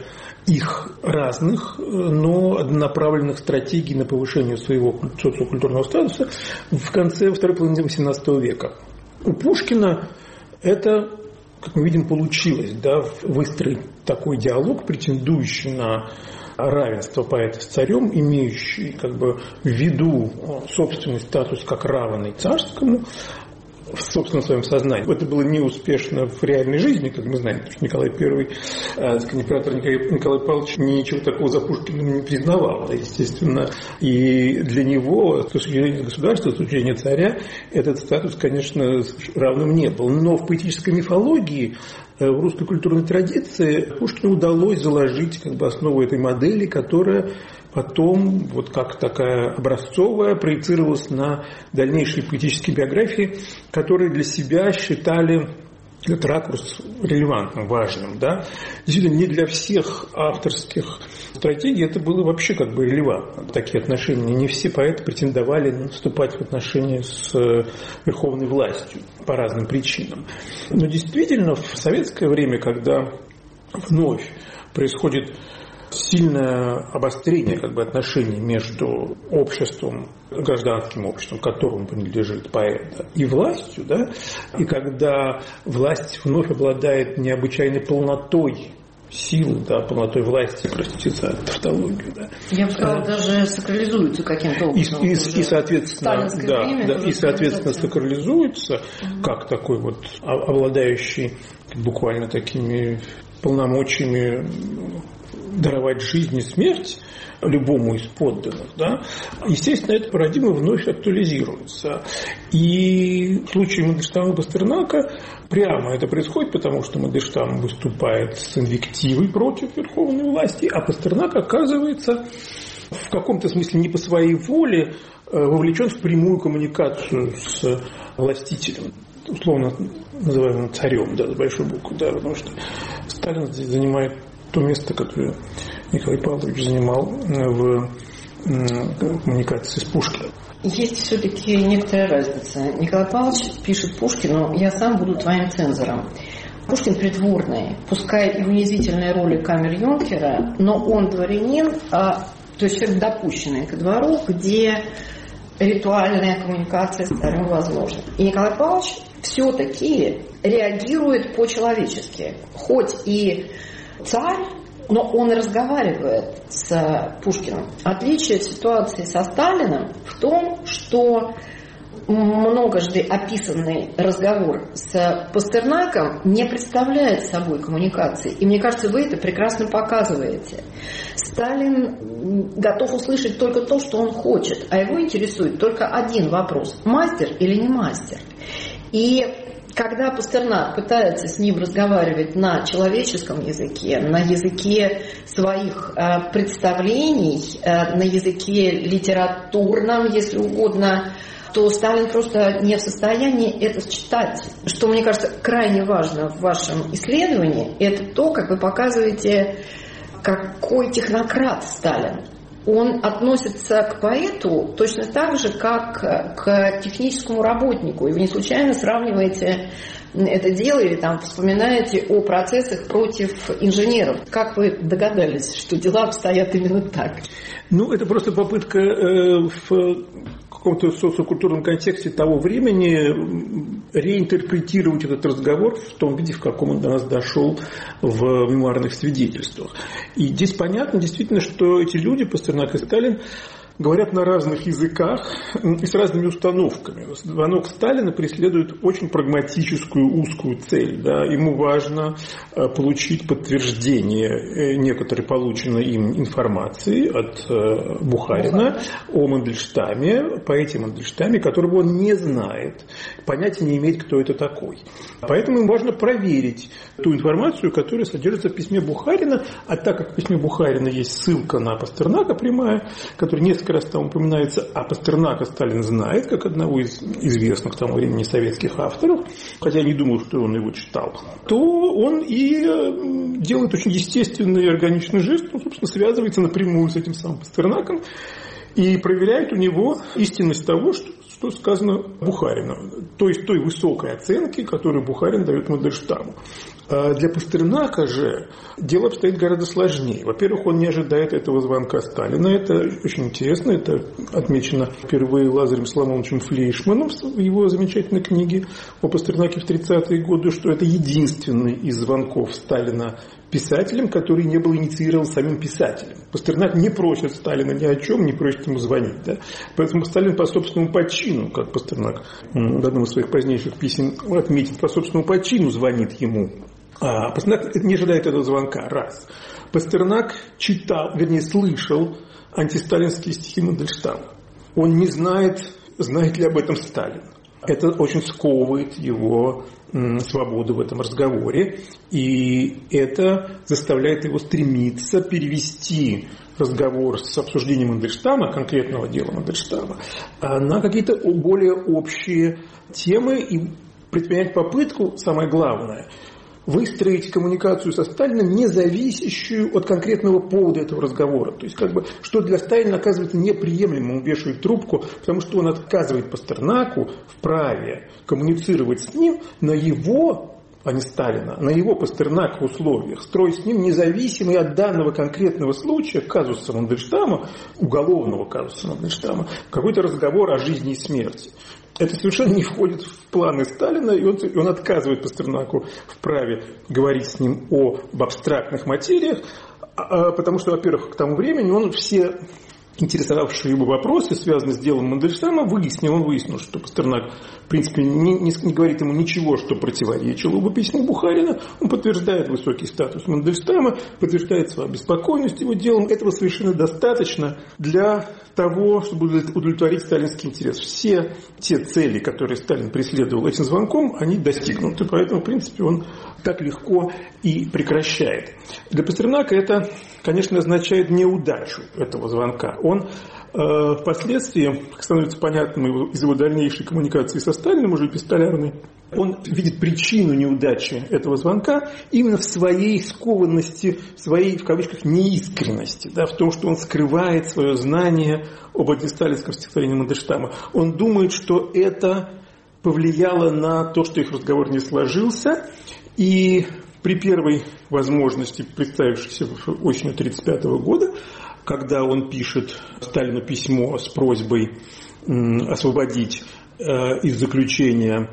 их разных, но однонаправленных стратегий на повышение своего социокультурного статуса в конце второй половины XVIII века. У Пушкина это, как мы видим, получилось, да, выстроить такой диалог, претендующий на равенство поэта с царем, имеющий как бы в виду собственный статус как равный царскому, в собственном своем сознании. Это было неуспешно в реальной жизни, как мы знаем, потому что Николай I, император Николай Павлович, ничего такого за Пушкиным не признавал, естественно. И для него, с точки зрения государства, с точки зрения царя, этот статус, конечно, равным не был. Но в поэтической мифологии, в русской культурной традиции Пушкину удалось заложить как бы основу этой модели, которая потом, вот как такая образцовая, проецировалась на дальнейшие поэтические биографии, которые для себя считали этот ракурс релевантным, важным. Да? Действительно, не для всех авторских стратегий это было вообще как бы релевантно, такие отношения. Не все поэты претендовали вступать в отношения с верховной властью по разным причинам. Но действительно, в советское время, когда вновь происходит сильное обострение как бы отношений между обществом, гражданским обществом, которому принадлежит поэт, и властью, да, и когда власть вновь обладает необычайной полнотой силы, да, полнотой власти, простите за тавтологию, да. Я бы сказала, даже сакрализуется каким-то образом. И соответственно, и соответственно сакрализуется, как такой вот обладающий буквально такими полномочиями даровать жизнь и смерть любому из подданных, да, естественно, эта парадигма вновь актуализируется. И в случае Мандельштама и Пастернака прямо это происходит, потому что Мандельштам выступает с инвективой против верховной власти, а Пастернак оказывается в каком-то смысле не по своей воле вовлечен в прямую коммуникацию с властителем, условно называемым царем, да, с большой буквы, да, потому что Сталин здесь занимает то место, которое Николай Павлович занимал в коммуникации с Пушкиным. Есть все-таки некоторая разница. Николай Павлович пишет Пушкину: «Я сам буду твоим цензором». Пушкин придворный, пускай и в унизительной роли камер-юнкера, но он дворянин, то есть человек допущенный ко двору, где ритуальная коммуникация с царем возможна. И Николай Павлович все-таки реагирует по-человечески. Хоть и царь, но он разговаривает с Пушкиным. Отличие от ситуации со Сталиным в том, что многожды описанный разговор с Пастернаком не представляет собой коммуникации. И мне кажется, вы это прекрасно показываете. Сталин готов услышать только то, что он хочет, а его интересует только один вопрос: мастер или не мастер. И когда Пастернак пытается с ним разговаривать на человеческом языке, на языке своих представлений, на языке литературном, если угодно, то Сталин просто не в состоянии это читать. Что, мне кажется, крайне важно в вашем исследовании, это то, как вы показываете, какой технократ Сталин. Он относится к поэту точно так же, как к техническому работнику. И вы не случайно сравниваете это дело или там вспоминаете о процессах против инженеров. Как вы догадались, что дела обстоят именно так? Ну, это просто попытка в каком-то социокультурном контексте того времени реинтерпретировать этот разговор в том виде, в каком он до нас дошел в мемуарных свидетельствах. И здесь понятно действительно, что эти люди, Пастернак и Сталин, говорят на разных языках и с разными установками. Звонок Сталина преследует очень прагматическую узкую цель. Да? Ему важно получить подтверждение некоторой полученной им информации от Бухарина о Мандельштаме, поэте Мандельштаме, которого он не знает, понятия не имеет, кто это такой. Поэтому им важно проверить ту информацию, которая содержится в письме Бухарина, а так как в письме Бухарина есть ссылка на Пастернака прямая, которая несколько раз там упоминается, а Пастернака Сталин знает, как одного из известных к тому времени советских авторов, хотя я не думаю, что он его читал, то он и делает очень естественный и органичный жест, он, собственно, связывается напрямую с этим самым Пастернаком и проверяет у него истинность того, что сказано Бухарином, то есть той высокой оценки, которую Бухарин дает Мандельштаму. Для Пастернака же дело обстоит гораздо сложнее. Во-первых, он не ожидает этого звонка Сталина. Это очень интересно. Это отмечено впервые Лазарем Соломоновичем Флейшманом в его замечательной книге о Пастернаке в 30-е годы, что это единственный из звонков Сталина писателем, который не был инициирован самим писателем. Пастернак не просит Сталина ни о чем, не просит ему звонить. Да? Поэтому Сталин по собственному почину, как Пастернак в одном из своих позднейших писем отметит, по собственному почину звонит ему. А Пастернак не ожидает этого звонка. Раз. Пастернак читал, вернее, слышал антисталинские стихи Мандельштама. Он не знает, знает ли об этом Сталин. Это очень сковывает его свободу в этом разговоре, и это заставляет его стремиться перевести разговор с обсуждением Мандельштама, конкретного дела Мандельштама, на какие-то более общие темы и предпринять попытку, самое главное, выстроить коммуникацию со Сталиным, не зависящую от конкретного повода этого разговора. То есть, что для Сталина оказывается неприемлемым, он вешает трубку, потому что он отказывает Пастернаку в праве коммуницировать с ним на его, а не Сталина, на его Пастернака условиях, строить с ним независимый от данного конкретного случая, казуса Мандельштама, уголовного казуса Мандельштама, какой-то разговор о жизни и смерти. Это совершенно не входит в планы Сталина, и он отказывает Пастернаку в праве говорить с ним об абстрактных материях, потому что, во-первых, к тому времени он все интересовавшие его вопросы, связанные с делом Мандельштама, он выяснил, что Пастернак, в принципе, не говорит ему ничего, что противоречило бы письму Бухарина, он подтверждает высокий статус Мандельштама, подтверждает свою обеспокоенность его делом. Этого совершенно достаточно для того, чтобы удовлетворить сталинский интерес. Все те цели, которые Сталин преследовал этим звонком, они достигнуты, поэтому, в принципе, он так легко и прекращает. Для Пастернака это, конечно, означает неудачу этого звонка. Он впоследствии, как становится понятным из его дальнейшей коммуникации со Сталиным, уже эпистолярной, он видит причину неудачи этого звонка именно в своей скованности, в своей, в кавычках, неискренности, да, в том, что он скрывает свое знание об антисталинском стихотворении Мандельштама. Он думает, что это повлияло на то, что их разговор не сложился, и при первой возможности, представившейся осенью 1935 года, когда он пишет Сталину письмо с просьбой освободить из заключения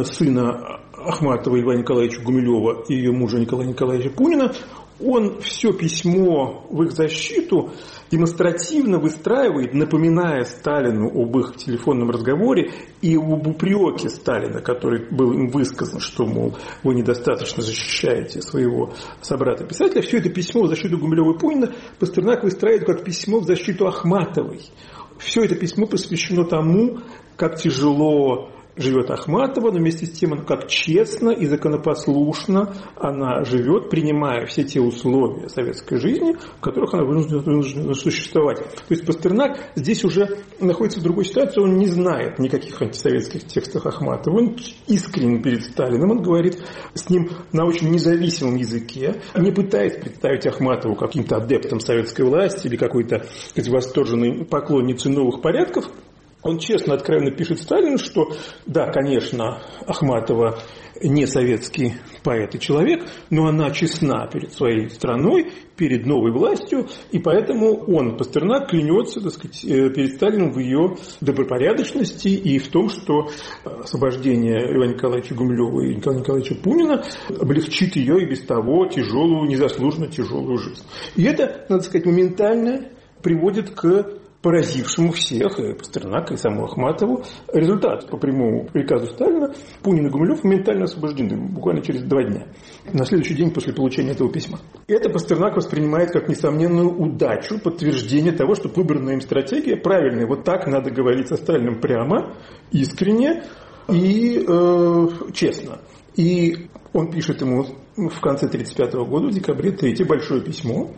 сына Ахматовой Льва Николаевича Гумилева и ее мужа Николая Николаевича Пунина, он все письмо в их защиту демонстративно выстраивает, напоминая Сталину об их телефонном разговоре и об упреке Сталина, который был им высказан, что, мол, вы недостаточно защищаете своего собрата-писателя. Все это письмо в защиту Гумилева и Пунина Пастернак выстраивает как письмо в защиту Ахматовой. Все это письмо посвящено тому, как тяжело живет Ахматова, но вместе с тем, как честно и законопослушно она живет, принимая все те условия советской жизни, в которых она вынуждена существовать. То есть Пастернак здесь уже находится в другой ситуации, он не знает никаких антисоветских текстов Ахматова, он искренен перед Сталиным, он говорит с ним на очень независимом языке, не пытаясь представить Ахматову каким-то адептом советской власти или какой-то восторженной поклонницей новых порядков. Он честно, откровенно пишет Сталину, что да, конечно, Ахматова не советский поэт и человек, но она честна перед своей страной, перед новой властью, и поэтому он, Пастернак, клянется, так сказать, перед Сталиным в ее добропорядочности и в том, что освобождение Льва Николаевича Гумилева и Николая Николаевича Пунина облегчит ее и без того тяжелую, незаслуженно тяжелую жизнь. И это, надо сказать, моментально приводит к поразившему всех, и Пастернака, и саму Ахматову, результат. По прямому приказу Сталина Пунин и Гумилев моментально освобождены, буквально через 2 дня, на следующий день после получения этого письма. Это Пастернак воспринимает как несомненную удачу, подтверждение того, что выбранная им стратегия правильная. Вот так надо говорить со Сталиным прямо, искренне и честно. И он пишет ему в конце 1935 года, в декабре, 3 большое письмо,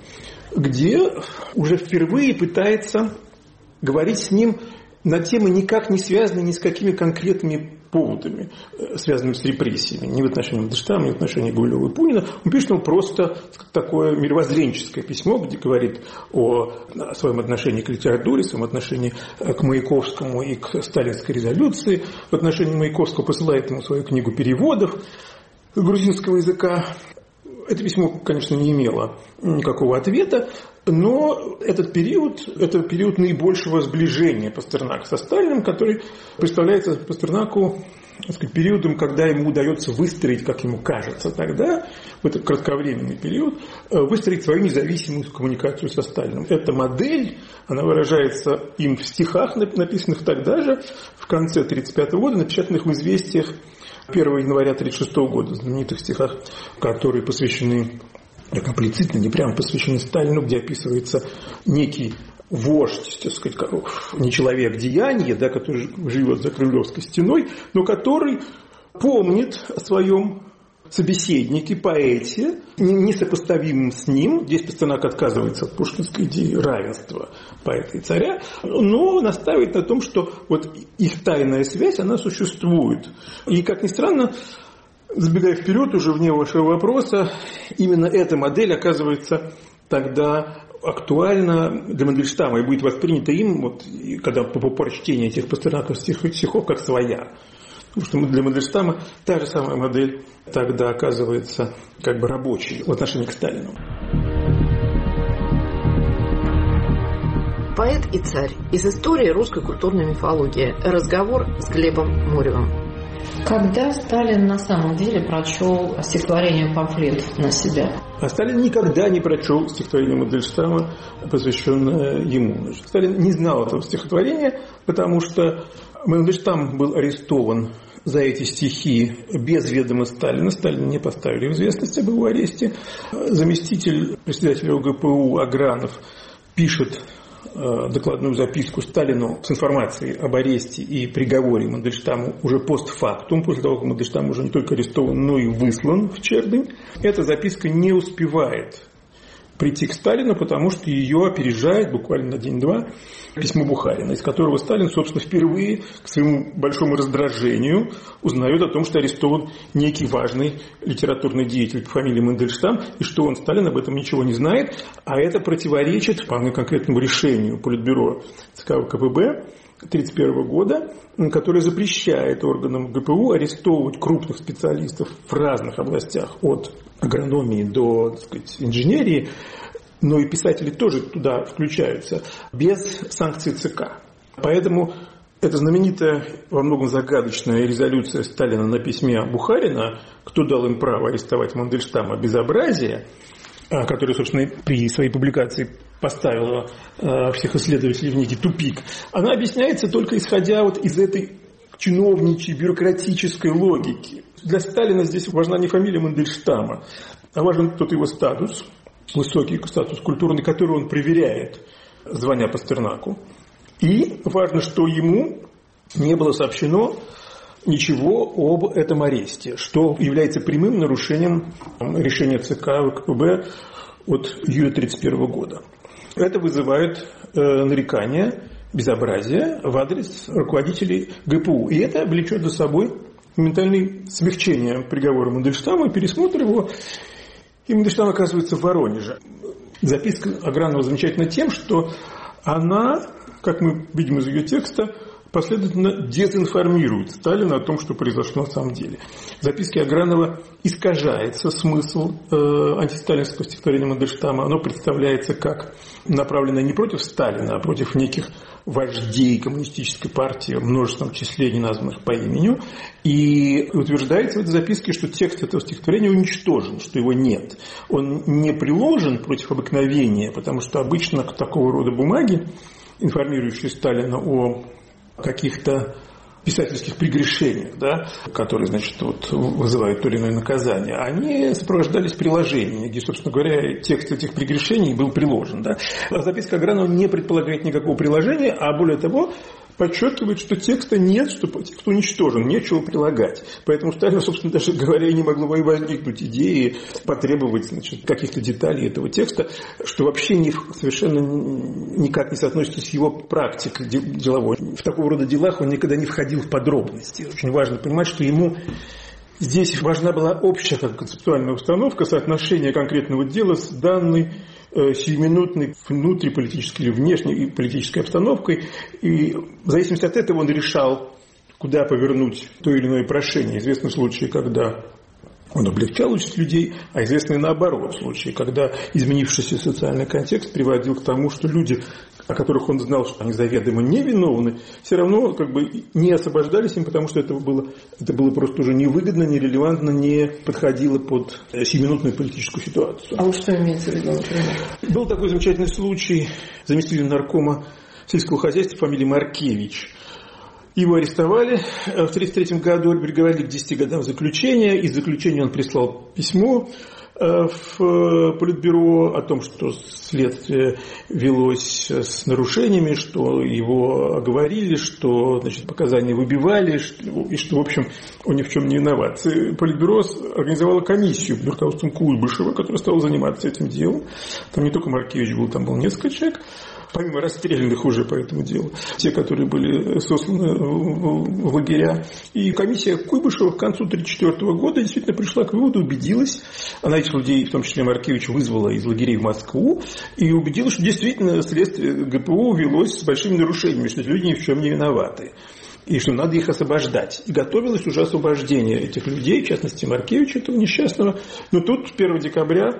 где уже впервые пытается говорить с ним на темы, никак не связанные ни с какими конкретными поводами, связанными с репрессиями, ни в отношении Мандельштама, ни в отношении Гумилева и Пунина. Он пишет ему просто такое мировоззренческое письмо, где говорит о своем отношении к литературе, своем отношении к Маяковскому и к сталинской резолюции. В отношении Маяковского посылает ему свою книгу переводов грузинского языка. Это письмо, конечно, не имело никакого ответа, но этот период наибольшего сближения Пастернака со Сталиным, который представляется Пастернаку, так сказать, периодом, когда ему удается выстроить, как ему кажется тогда, в этот кратковременный период, выстроить свою независимую коммуникацию со Сталиным. Эта модель, она выражается им в стихах, написанных тогда же, в конце 1935 года, напечатанных в «Известиях» 1 января 1936 года, знаменитых стихах, которые посвящены, имплицитно, не прямо посвящены Сталину, где описывается некий вождь, так сказать, не человек деяния, да, который живет за Кремлевской стеной, но который помнит о своем собеседнике, поэте, несопоставимым с ним. Здесь Пастернак отказывается от пушкинской идеи равенства поэта и царя, но настаивает на том, что вот их тайная связь, она существует. И, как ни странно, забегая вперед уже вне вашего вопроса, именно эта модель оказывается тогда актуальна для Мандельштама и будет воспринята им, вот, когда по прочтению этих пастернаковских стихов, как своя. Потому что для Мандельштама та же самая модель тогда оказывается как бы рабочей в отношении к Сталину. Поэт и царь. Из истории русской культурной мифологии. Разговор с Глебом Моревым. Когда Сталин на самом деле прочел стихотворение «Памфлет» на себя? А Сталин никогда не прочел стихотворение Мандельштама, посвященное ему. Сталин не знал этого стихотворения, потому что Мандельштам был арестован за эти стихи без ведома Сталина. Сталина не поставили в известность об его аресте. Заместитель председателя ОГПУ Агранов пишет докладную записку Сталину с информацией об аресте и приговоре Мандельштаму уже постфактум, после того, как Мандельштам уже не только арестован, но и выслан в Чердынь. Эта записка не успевает прийти к Сталину, потому что ее опережает буквально на день-два письмо Бухарина, из которого Сталин, собственно, впервые к своему большому раздражению узнает о том, что арестован некий важный литературный деятель по фамилии Мандельштам, и что он, Сталин, об этом ничего не знает, а это противоречит по конкретному решению Политбюро ЦК ВКПБ 1931 года, которое запрещает органам ГПУ арестовывать крупных специалистов в разных областях, от агрономии до, так сказать, инженерии, но и писатели тоже туда включаются, без санкций ЦК. Поэтому эта знаменитая, во многом загадочная резолюция Сталина на письме Бухарина, кто дал им право арестовать Мандельштама, безобразие, которая, собственно, при своей публикации поставила всех исследователей в некий тупик, она объясняется только исходя вот из этой чиновничьей, бюрократической логики. Для Сталина здесь важна не фамилия Мандельштама, а важен тот его статус, высокий статус культурный, который он проверяет, звоня Пастернаку. И важно, что ему не было сообщено ничего об этом аресте, что является прямым нарушением решения ЦК ВКПБ от июля 1931 года. Это вызывает нарекания, безобразие в адрес руководителей ГПУ. И это влечет за собой моментальное смягчение приговора Мандельштама, пересмотр его. И Мандельштам оказывается в Воронеже. Записка Агранова замечательна тем, что она, как мы видим из ее текста, последовательно дезинформирует Сталина о том, что произошло на самом деле. В записке Агранова искажается смысл антисталинского стихотворения Мандельштама. Оно представляется как направленное не против Сталина, а против неких вождей коммунистической партии в множественном числе, не названных по имени. И утверждается в этой записке, что текст этого стихотворения уничтожен, что его нет. Он не приложен против обыкновения, потому что обычно к такого рода бумаги, информирующие Сталина о каких-то писательских прегрешениях, да, которые, значит, вот, вызывают то или иное наказание, они сопровождались приложениями, где, собственно говоря, текст этих прегрешений был приложен. Да. А записка Агранова не предполагает никакого приложения, а более того, подчеркивает, что текста нет, что текст уничтожен, нечего прилагать. Поэтому Сталину, собственно, даже говоря, и не могло возникнуть идеи потребовать, значит, каких-то деталей этого текста, что вообще совершенно никак не соотносится с его практикой деловой. В такого рода делах он никогда не входил в подробности. Очень важно понимать, что ему здесь важна была общая концептуальная установка, соотношение конкретного дела с данной сиюминутной внутриполитической или внешней политической обстановкой. И в зависимости от этого он решал, куда повернуть то или иное прошение. Известны случаи, когда он облегчал участь людей, а известны наоборот случаи, когда изменившийся социальный контекст приводил к тому, что люди, о которых он знал, что они заведомо невиновны, все равно как бы не освобождались им, потому что это было просто уже невыгодно, нерелевантно, не подходило под сиюминутную политическую ситуацию. А вот что имеется в виду, например? Был такой замечательный случай заместителя наркома сельского хозяйства фамилии Маркевич. Его арестовали в 1933 году, приговорили к 10 годам заключения. Из заключения он прислал письмо в Политбюро о том, что следствие велось с нарушениями, что его оговорили, что, значит, показания выбивали, и что, в общем, он ни в чем не виноват. Политбюро организовало комиссию под руководством Куйбышева, которая стала заниматься этим делом. Там не только Маркевич был, там было несколько человек, помимо расстрелянных уже по этому делу, те, которые были сосланы в лагеря. И комиссия Куйбышева к концу 1934 года действительно пришла к выводу, убедилась, она этих людей, в том числе Маркевич, вызвала из лагерей в Москву, и убедилась, что действительно следствие ГПУ велось с большими нарушениями, что эти люди ни в чем не виноваты, и что надо их освобождать. И готовилось уже освобождение этих людей, в частности Маркевича, этого несчастного. Но тут 1 декабря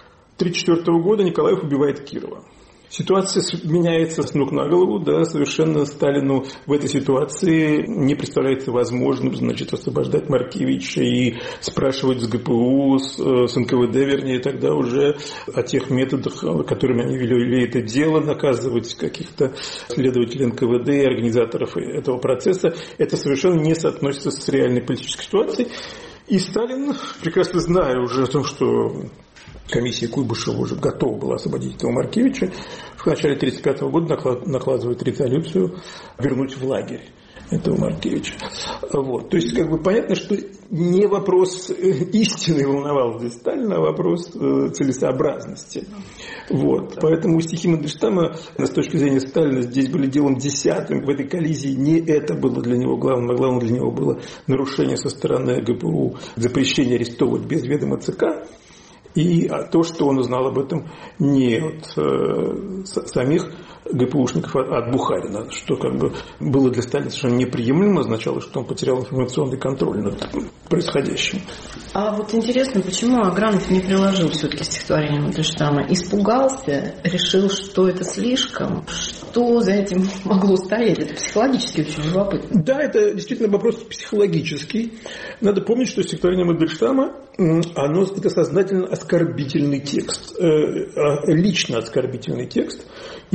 1934 года Николаев убивает Кирова. Ситуация меняется с ног на голову, да, совершенно Сталину в этой ситуации не представляется возможным, значит, освобождать Маркевича и спрашивать с ГПУ, с НКВД, вернее, тогда уже о тех методах, которыми они вели это дело, наказывать каких-то следователей НКВД и организаторов этого процесса. Это совершенно не соотносится с реальной политической ситуацией. И Сталин, прекрасно зная уже о том, что комиссия Куйбышева уже готова была освободить этого Маркевича, в начале 1935 года накладывает резолюцию вернуть в лагерь этого Маркевича. Вот. То есть, как бы понятно, что не вопрос истины волновал здесь Сталина, а вопрос целесообразности. Вот. Поэтому стихи Мандельштама, с точки зрения Сталина, здесь были делом десятым. В этой коллизии не это было для него главным, а главным для него было нарушение со стороны ГПУ, запрещение арестовывать без ведома ЦК. И то, что он узнал об этом не от самих ГПУшников, а от Бухарина, что как бы было для Сталина совершенно неприемлемо, означало, что он потерял информационный контроль над происходящим. А вот интересно, почему Агранов не приложил все-таки стихотворение Мандельштама? Испугался, решил, что это слишком? Что за этим могло стоять? Это психологически очень любопытно. Да, это действительно вопрос психологический. Надо помнить, что стихотворение Мандельштама это сознательно оскорбительный текст, лично оскорбительный текст.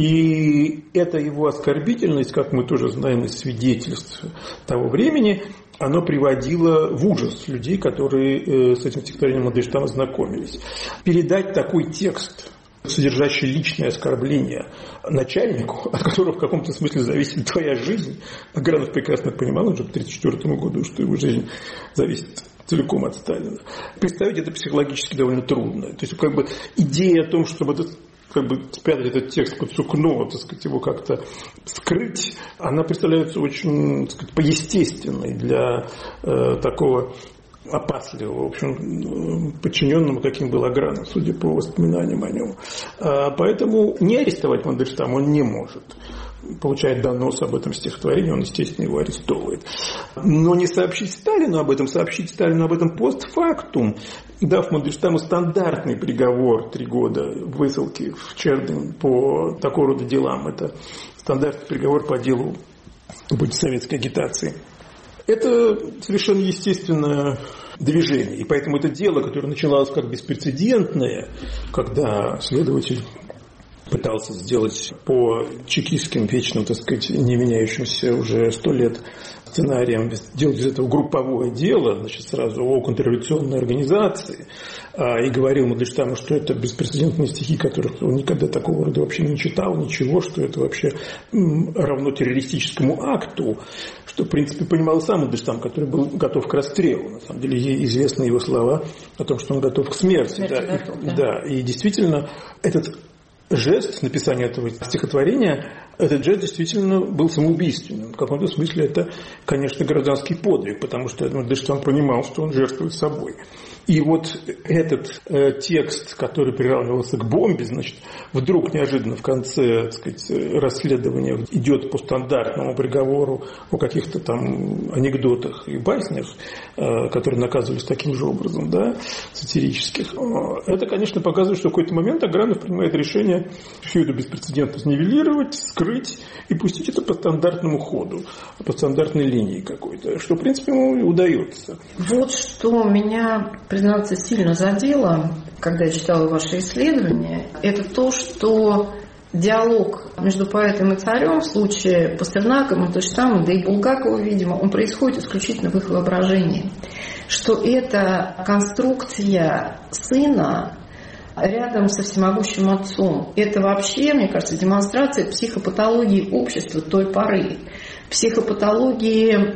И эта его оскорбительность, как мы тоже знаем из свидетельств того времени, оно приводило в ужас людей, которые с этим стихотворением Мандельштама знакомились. Передать такой текст содержащий личное оскорбление начальнику, от которого в каком-то смысле зависит твоя жизнь. Агранов прекрасно понимал уже к 1934 году, что его жизнь зависит целиком от Сталина. Представить это психологически довольно трудно. То есть, как бы, идея о том, чтобы спрятать этот текст под сукно, так сказать, его как-то скрыть, она представляется очень, так сказать, поестественной для такого опасливого, в общем, подчиненному, каким был Агранов, судя по воспоминаниям о нем. Поэтому не арестовать Мандельштама он не может. Получает донос об этом стихотворении, он, естественно, его арестовывает. Но не сообщить Сталину об этом постфактум, дав Мандельштаму стандартный приговор 3 года высылки в Чердынь по такого рода делам. Это стандартный приговор по делу об антисоветской агитации. Это совершенно естественное движение. И поэтому это дело, которое начиналось как беспрецедентное, когда следователь пытался сделать по чекистским вечным, так сказать, не меняющимся уже 100 лет сценариям, делать из этого групповое дело, значит, сразу о контрреволюционной организации, и говорил Мандельштаму, что это беспрецедентные стихи, которых он никогда такого рода вообще не читал, ничего, что это вообще равно террористическому акту, что, в принципе, понимал сам Мандельштам, который был готов к расстрелу. На самом деле, известны его слова о том, что он готов к смерти. Да. И действительно, этот жест написания этого стихотворения, этот жест действительно был самоубийственным. В каком-то смысле это, конечно, гражданский подвиг, потому что Мандельштам понимал, что он жертвует собой. И вот этот текст, который приравнивался к бомбе, значит, вдруг неожиданно в конце, так сказать, расследования идет по стандартному приговору о каких-то там анекдотах и баснях, которые наказывались таким же образом, да, сатирических. Это, конечно, показывает, что в какой-то момент Агранов принимает решение всю эту беспрецедентность нивелировать, скрыть и пустить это по стандартному ходу, по стандартной линии какой-то, что, в принципе, ему и удается. Вот что меня, признаться, сильно задело, когда я читала ваши исследования, это то, что диалог между поэтом и царем в случае Пастернака, Мандельштама, да и Булгакова, видимо, он происходит исключительно в их воображении. Что это конструкция сына рядом со всемогущим отцом. Это вообще, мне кажется, демонстрация психопатологии общества той поры. Психопатологии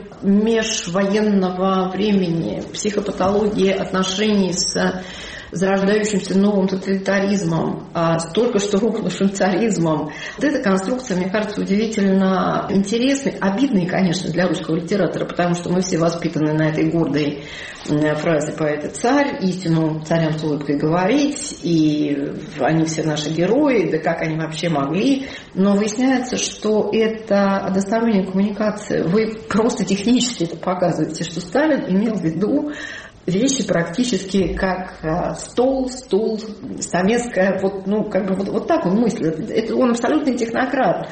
межвоенного времени, психопатологии отношений с зарождающимся новым тоталитаризмом, с только что рухнувшим царизмом. Вот эта конструкция, мне кажется, удивительно интересной, обидной, конечно, для русского литератора, потому что мы все воспитаны на этой гордой фразе поэта «Царь», истину царям с улыбкой говорить, и они все наши герои, да как они вообще могли. Но выясняется, что это односторонняя коммуникация. Вы просто технически это показываете, что Сталин имел в виду вещи практически как стол, стул, стамеска, вот так он мыслит. Это он абсолютный технократ.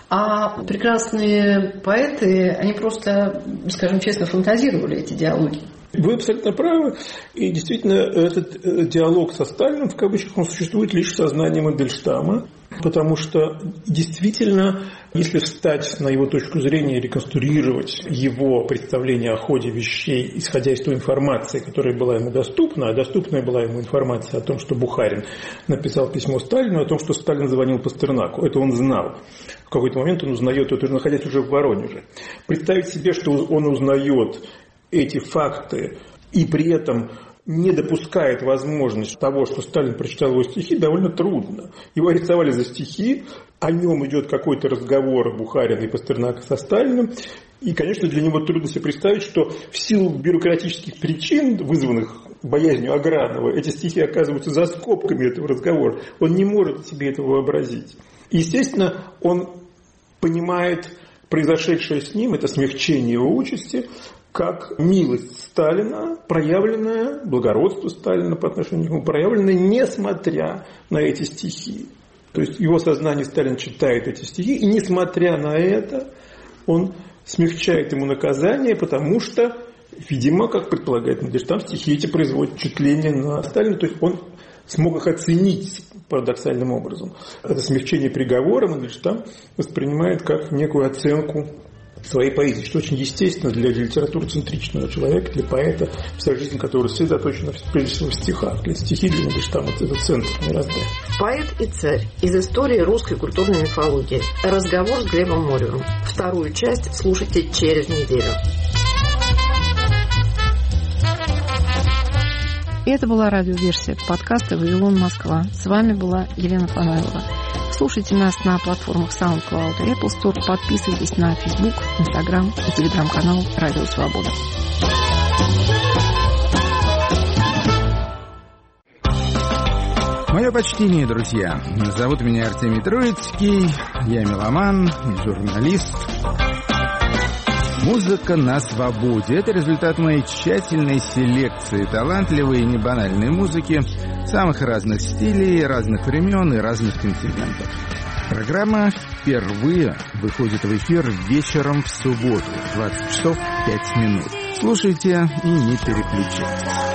А прекрасные поэты, они просто, скажем честно, фантазировали эти диалоги. Вы абсолютно правы. И действительно, этот диалог со Сталиным, в кавычках, он существует лишь в сознании Мандельштама. Потому что действительно, если встать на его точку зрения и реконструировать его представление о ходе вещей, исходя из той информации, которая была ему доступна, а доступная была ему информация о том, что Бухарин написал письмо Сталину, о том, что Сталин звонил Пастернаку. Это он знал. В какой-то момент он узнает это, находясь уже в Воронеже. Представить себе, что он узнает эти факты и при этом не допускает возможность того, что Сталин прочитал его стихи, довольно трудно. Его арестовали за стихи, о нем идет какой-то разговор Бухарина и Пастернака со Сталиным, и, конечно, для него трудно себе представить, что в силу бюрократических причин, вызванных боязнью Агранова, эти стихи оказываются за скобками этого разговора. Он не может себе этого вообразить. И, естественно, он понимает произошедшее с ним, это смягчение его участи, как милость Сталина, проявленная, благородство Сталина по отношению к нему, проявленное несмотря на эти стихи. То есть в его сознании Сталин читает эти стихи, и несмотря на это он смягчает ему наказание, потому что, видимо, как предполагает Мандельштам, стихи эти производят впечатление на Сталина, то есть он смог их оценить парадоксальным образом. Это смягчение приговора Мандельштам воспринимает как некую оценку своей поэзии, что очень естественно для литературоцентричного человека, для поэта, вся жизнь которого сосредоточена прежде всего в стихах. Для стихи для него лишь там вот этот центр мироздания. Поэт и царь. Из истории русской культурной мифологии. Разговор с Глебом Моревым. Вторую часть слушайте через неделю. И это была радиоверсия подкаста «Вавилон, Москва». С вами была Елена Фанайлова. Слушайте нас на платформах SoundCloud и Apple Store. Подписывайтесь на Facebook, Instagram и телеграм-канал «Радио Свобода». Мое почтение, друзья. Зовут меня Артемий Троицкий. Я меломан, журналист. Музыка на свободе. Это результат моей тщательной селекции талантливой и небанальной музыки самых разных стилей, разных времен и разных континентов. Программа впервые выходит в эфир вечером в субботу, 20 часов 5 минут. Слушайте и не переключайтесь.